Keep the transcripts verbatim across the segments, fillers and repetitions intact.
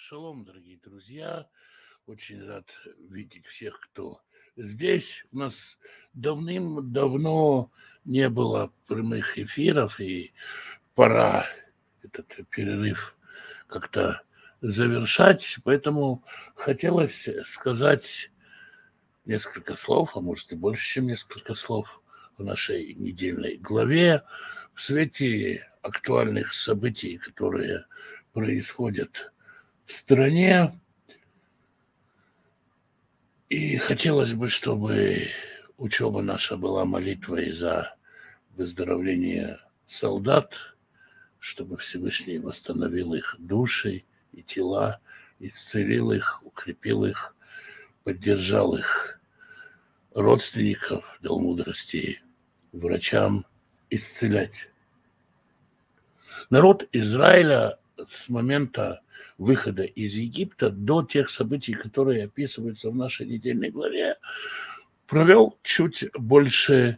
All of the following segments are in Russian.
Шалом, дорогие друзья. Очень рад видеть всех, кто здесь. У нас давным-давно не было прямых эфиров, и пора этот перерыв как-то завершать. Поэтому хотелось сказать несколько слов, а может и больше, чем несколько слов в нашей недельной главе в свете актуальных событий, которые происходят в стране. И хотелось бы, чтобы учеба наша была молитвой за выздоровление солдат, чтобы Всевышний восстановил их души и тела, исцелил их, укрепил их, поддержал их родственников, дал мудрости врачам исцелять. Народ Израиля с момента выхода из Египта до тех событий, которые описываются в нашей недельной главе, провел чуть больше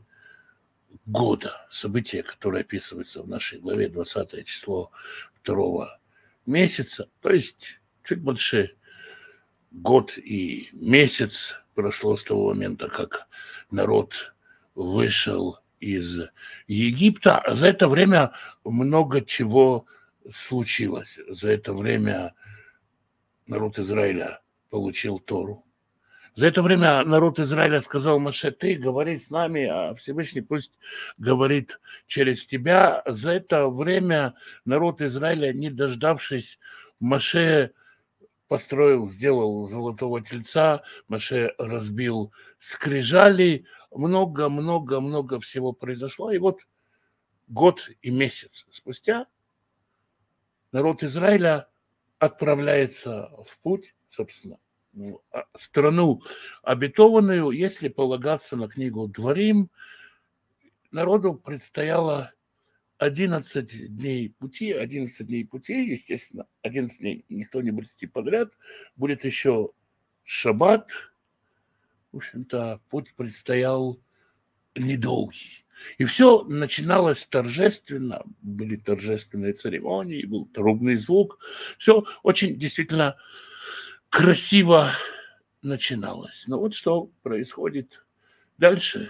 года. События, которые описываются в нашей главе, двадцатое число второго месяца, то есть чуть больше год и месяц прошло с того момента, как народ вышел из Египта. За это время много чего случилось. За это время народ Израиля получил Тору. За это время народ Израиля сказал Моше: ты говори с нами, а Всевышний пусть говорит через тебя. За это время народ Израиля, не дождавшись Моше, построил, сделал золотого тельца, Моше разбил скрижали, много-много-много всего произошло. И вот год и месяц спустя народ Израиля отправляется в путь, собственно, в страну обетованную. Если полагаться на книгу Дворим, народу предстояло одиннадцать дней пути, одиннадцать дней пути, естественно, одиннадцать дней никто не будет идти подряд, будет еще шаббат. В общем-то, путь предстоял недолгий. И все начиналось торжественно, были торжественные церемонии, был трубный звук, все очень действительно красиво начиналось. Но вот что происходит дальше.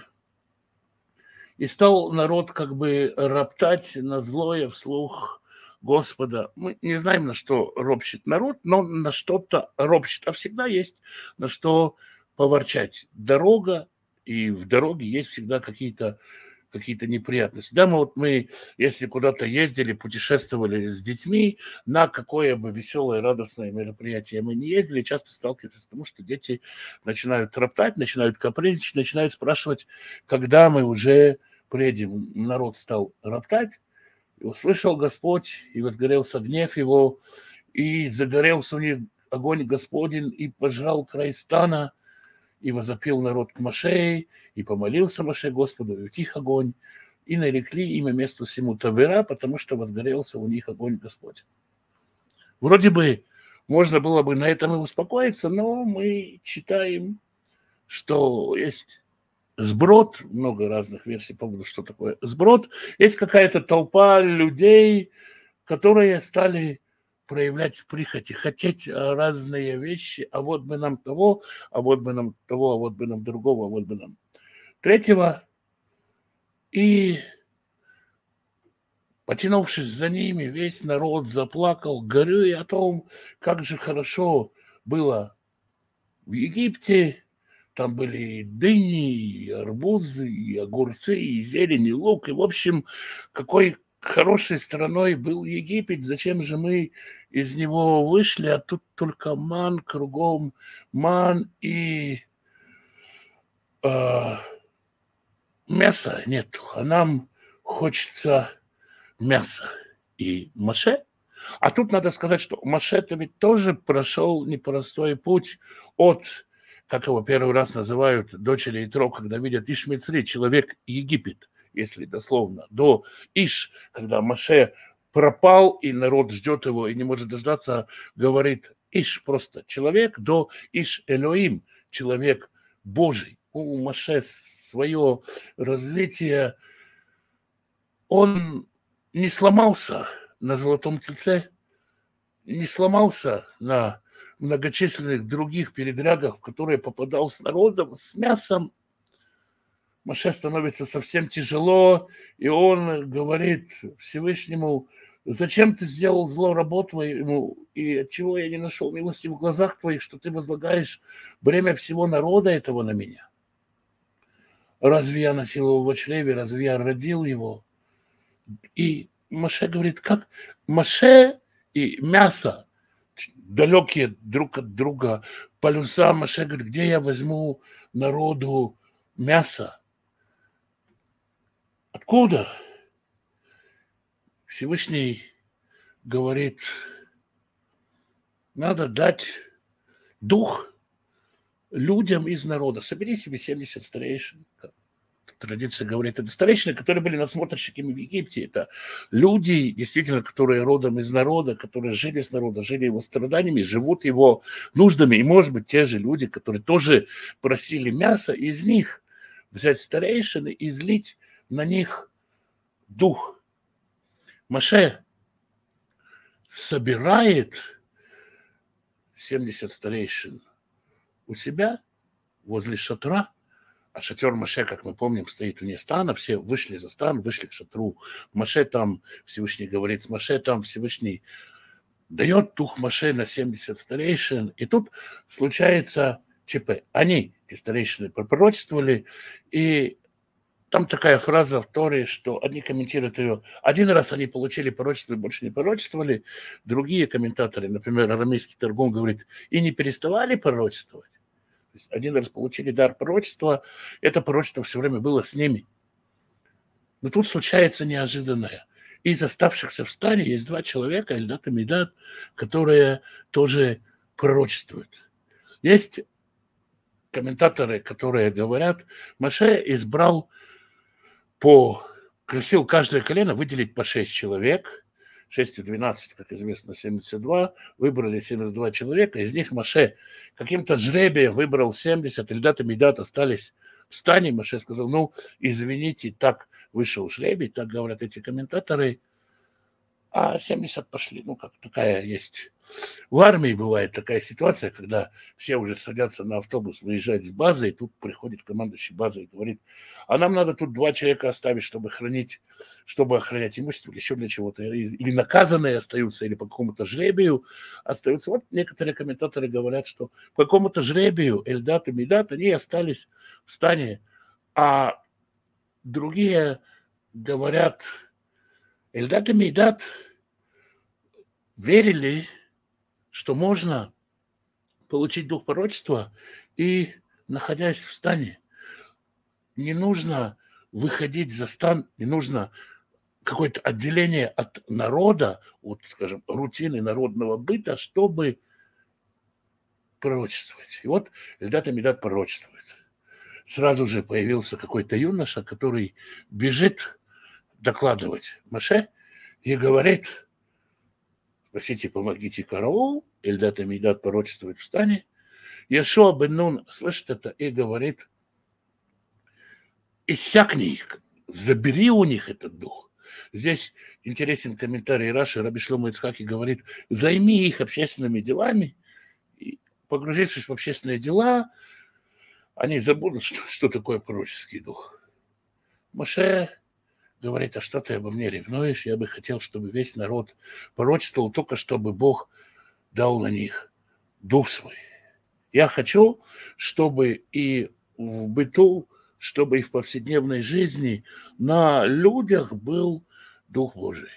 И стал народ как бы роптать на злое вслух Господа. Мы не знаем, на что ропщет народ, но на что-то ропщет. А всегда есть на что поворчать. Дорога, и в дороге есть всегда какие-то какие-то неприятности. Да, мы вот мы, если куда-то ездили, путешествовали с детьми, на какое бы веселое, радостное мероприятие мы не ездили, часто сталкиваемся с тем, что дети начинают роптать, начинают капризничать, начинают спрашивать, когда мы уже приедем. Народ стал роптать, и услышал Господь, и возгорелся гнев его, и загорелся у них огонь Господень, и пожрал край стана, и возопил народ к Моше, и помолился Моше Господу, и утих огонь, и нарекли имя месту сему Тавера, потому что возгорелся у них огонь Господь. Вроде бы можно было бы на этом и успокоиться, но мы читаем, что есть сброд, много разных версий по поводу, что такое сброд. Есть какая-то толпа людей, которые стали проявлять прихоти, хотеть разные вещи, а вот бы нам того, а вот бы нам того, а вот бы нам другого, а вот бы нам третьего. И, потянувшись за ними, весь народ заплакал, горюя о том, как же хорошо было в Египте. Там были и дыни, и арбузы, и огурцы, и зелень, и лук. И, в общем, какой хорошей страной был Египет. Зачем же мы из него вышли, а тут только ман кругом, ман и э, мяса нету. А нам хочется мяса и Моше. А тут надо сказать, что Моше-то ведь тоже прошел непростой путь от, как его первый раз называют дочери Итро, когда видят Иш-Мицри, человек Египет, если дословно, до Иш, когда Моше пропал, и народ ждет его и не может дождаться, говорит Иш, просто человек, до Иш Элоим, человек Божий. У Моше свое развитие, он не сломался на золотом тельце, не сломался на многочисленных других передрягах, в которые попадал с народом, с мясом, Моше становится совсем тяжело, и он говорит Всевышнему: зачем ты сделал зло рабу твоему, и отчего я не нашел милости в глазах твоих, что ты возлагаешь бремя всего народа этого на меня? Разве я носил его в чреве, разве я родил его? И Моше говорит, как Моше и мясо, далекие друг от друга полюса. Моше говорит, где я возьму народу мясо? Откуда? Всевышний говорит, надо дать дух людям из народа. Собери себе семьдесят старейшин. Традиция говорит, это старейшины, которые были надсмотрщиками в Египте. Это люди, действительно, которые родом из народа, которые жили с народа, жили его страданиями, живут его нуждами. И, может быть, те же люди, которые тоже просили мяса, из них взять старейшины и излить на них дух. Моше собирает семьдесят старейшин у себя возле шатра, а шатер Моше, как мы помним, стоит вне стана, все вышли за стан, вышли к шатру. Моше там, Всевышний говорит с Моше там, Всевышний дает дух Моше на семьдесят старейшин, и тут случается ЧП. Они, эти старейшины, пророчествовали, и там такая фраза в Торе, что одни комментируют ее. Один раз они получили пророчество и больше не пророчествовали. Другие комментаторы, например, арамейский Таргум говорит, и не переставали пророчествовать. То есть один раз получили дар пророчества, это пророчество все время было с ними. Но тут случается неожиданное. Из оставшихся в стане есть два человека, Эльдат и Медад, которые тоже пророчествуют. Есть комментаторы, которые говорят, Моше избрал по, просил каждое колено выделить по шесть человек, шесть и двенадцать, как известно, семьдесят два, выбрали семьдесят два человека, из них Моше каким-то жребием выбрал семьдесят, Эльдат и Медад остались в стане. Моше сказал, ну, извините, так вышел жребий, так говорят эти комментаторы, а семьдесят пошли. Ну, как такая есть. В армии бывает такая ситуация, когда все уже садятся на автобус, выезжать с базы, и тут приходит командующий базы и говорит, а нам надо тут два человека оставить, чтобы хранить, чтобы охранять имущество, или еще для чего-то. Или наказанные остаются, или по какому-то жребию остаются. Вот некоторые комментаторы говорят, что по какому-то жребию Эльдат и Медад, они остались в стане, а другие говорят, Эльдат и Медад верили, что можно получить дух пророчества и, находясь в стане, не нужно выходить за стан, не нужно какое-то отделение от народа, от, скажем, рутины народного быта, чтобы пророчествовать. И вот Эльдат и Медад пророчествует. Сразу же появился какой-то юноша, который бежит докладывать Моше и говорит, просите, помогите караул. Эльдат и Медад пророчествует в стане. Йошуа бен Нун слышит это и говорит, иссякни их, забери у них этот дух. Здесь интересен комментарий Раши, Раби Шломо Ицхаки говорит, займи их общественными делами, и, погрузившись в общественные дела, они забудут, что, что такое пророческий дух. Моше говорит, а что ты обо мне ревнуешь? Я бы хотел, чтобы весь народ пророчествовал, только чтобы Бог дал на них дух свой. Я хочу, чтобы и в быту, чтобы и в повседневной жизни на людях был Дух Божий.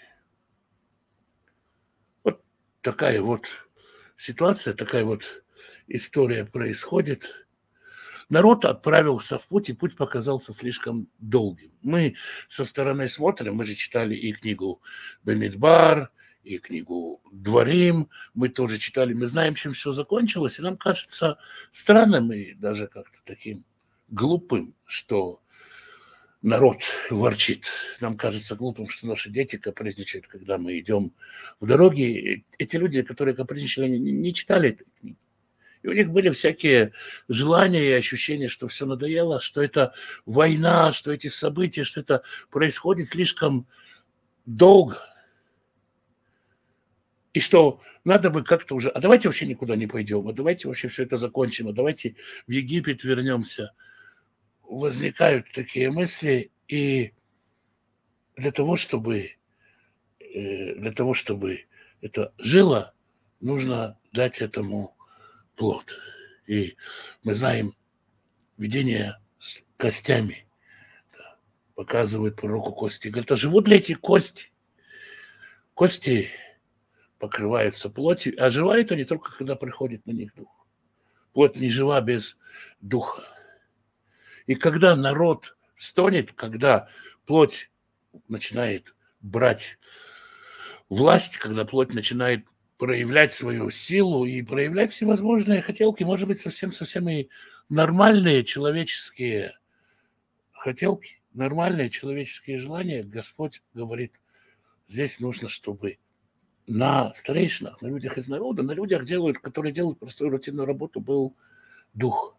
Вот такая вот ситуация, такая вот история происходит. Народ отправился в путь, и путь показался слишком долгим. Мы со стороны смотрим, мы же читали и книгу Бамидбар, и книгу Дворим, мы тоже читали, мы знаем, чем все закончилось, и нам кажется странным и даже как-то таким глупым, что народ ворчит. Нам кажется глупым, что наши дети капризничают, когда мы идем в дороге. Эти люди, которые капризничали, не, не читали этой книги. И у них были всякие желания и ощущения, что все надоело, что это война, что эти события, что это происходит слишком долго. И что надо бы как-то уже, а давайте вообще никуда не пойдем, а давайте вообще все это закончим, а давайте в Египет вернемся. Возникают такие мысли, и для того, чтобы, э, для того, чтобы это жило, нужно дать этому плод. И мы знаем видение с костями. Да, показывает пророку кости. Говорит, а живут ли эти кости? Кости покрываются плотью, а оживают они только, когда приходит на них дух. Плоть не жива без духа. И когда народ стонет, когда плоть начинает брать власть, когда плоть начинает проявлять свою силу и проявлять всевозможные хотелки, может быть, совсем-совсем и нормальные человеческие хотелки, нормальные человеческие желания, Господь говорит, здесь нужно, чтобы на старейшинах, на людях из народа, на людях, делают, которые делают простую рутинную работу, был дух.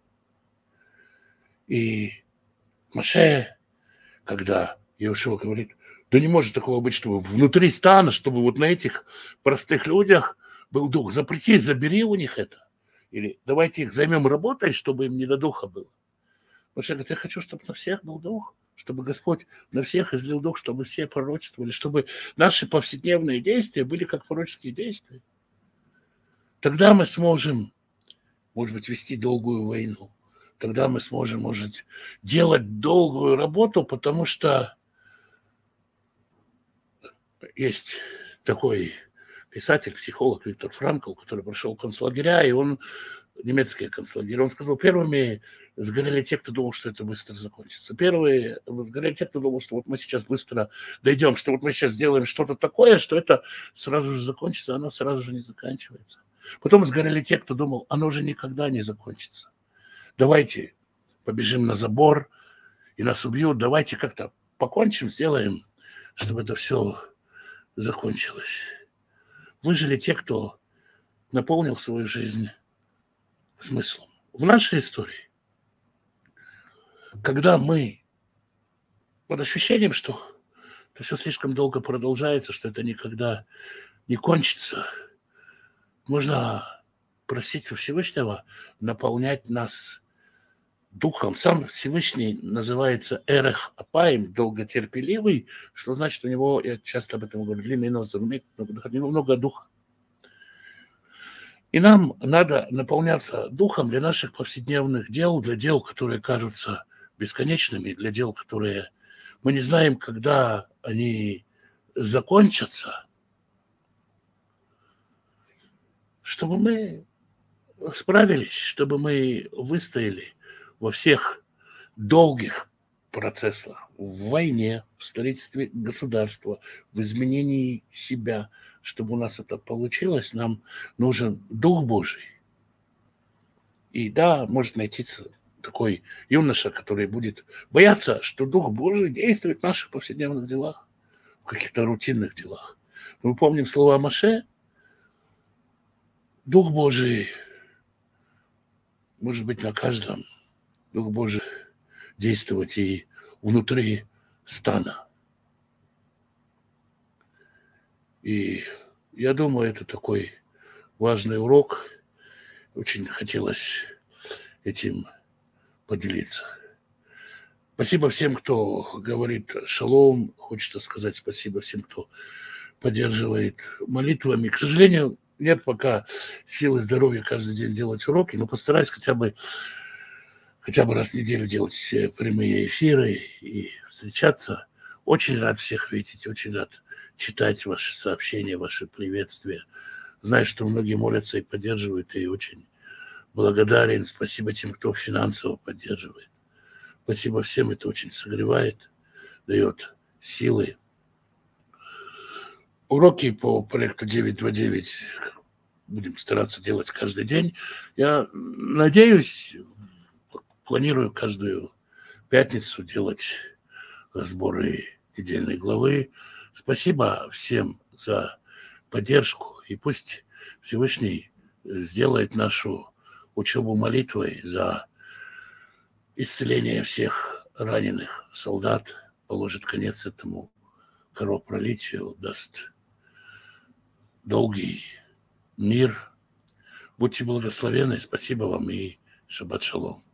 И Моше, когда Иошуа говорит, да не может такого быть, чтобы внутри стана, чтобы вот на этих простых людях был дух. Запрети, забери у них это. Или давайте их займем работой, чтобы им не до духа было. Моше говорит, я хочу, чтобы на всех был дух, чтобы Господь на всех излил дух, чтобы все пророчествовали, чтобы наши повседневные действия были как пророческие действия. Тогда мы сможем, может быть, вести долгую войну. Тогда мы сможем, может, делать долгую работу, потому что есть такой писатель, психолог Виктор Франкл, который прошел концлагеря, и он, немецкие концлагеря, он сказал, первыми сгорели те, кто думал, что это быстро закончится. Первые сгорели те, кто думал, что вот мы сейчас быстро дойдем, что вот мы сейчас сделаем что-то такое, что это сразу же закончится, оно сразу же не заканчивается. Потом сгорели те, кто думал, оно уже никогда не закончится. Давайте побежим на забор, и нас убьют, давайте как-то покончим, сделаем, чтобы это все закончилось. Выжили те, кто наполнил свою жизнь смыслом. В нашей истории, когда мы под ощущением, что это все слишком долго продолжается, что это никогда не кончится, можно просить у Всевышнего наполнять нас духом. Сам Всевышний называется Эрех Апаим, долготерпеливый, что значит у него, я часто об этом говорю, длинный нос, он имеет много, много духа. И нам надо наполняться духом для наших повседневных дел, для дел, которые кажутся бесконечными, для дел, которые мы не знаем, когда они закончатся, чтобы мы справились, чтобы мы выстояли во всех долгих процессах, в войне, в строительстве государства, в изменении себя. Чтобы у нас это получилось, нам нужен Дух Божий. И да, может найти такой юноша, который будет бояться, что Дух Божий действует в наших повседневных делах, в каких-то рутинных делах. Мы помним слова Моше. Дух Божий может быть на каждом. Дух Божий действовать и внутри стана. И я думаю, это такой важный урок. Очень хотелось этим поделиться. Спасибо всем, кто говорит шалом. Хочется сказать спасибо всем, кто поддерживает молитвами. К сожалению, нет пока силы здоровья каждый день делать уроки, но постараюсь хотя бы хотя бы раз в неделю делать прямые эфиры и встречаться. Очень рад всех видеть, очень рад читать ваши сообщения, ваши приветствия. Знаю, что многие молятся и поддерживают, и очень благодарен. Спасибо тем, кто финансово поддерживает. Спасибо всем, это очень согревает, дает силы. Уроки по проекту девять два девять будем стараться делать каждый день. Я надеюсь, планирую каждую пятницу делать разборы недельной главы. Спасибо всем за поддержку. И пусть Всевышний сделает нашу учебу молитвой за исцеление всех раненых солдат, положит конец этому кровопролитию, даст долгий мир. Будьте благословенны. Спасибо вам и шаббат шалом.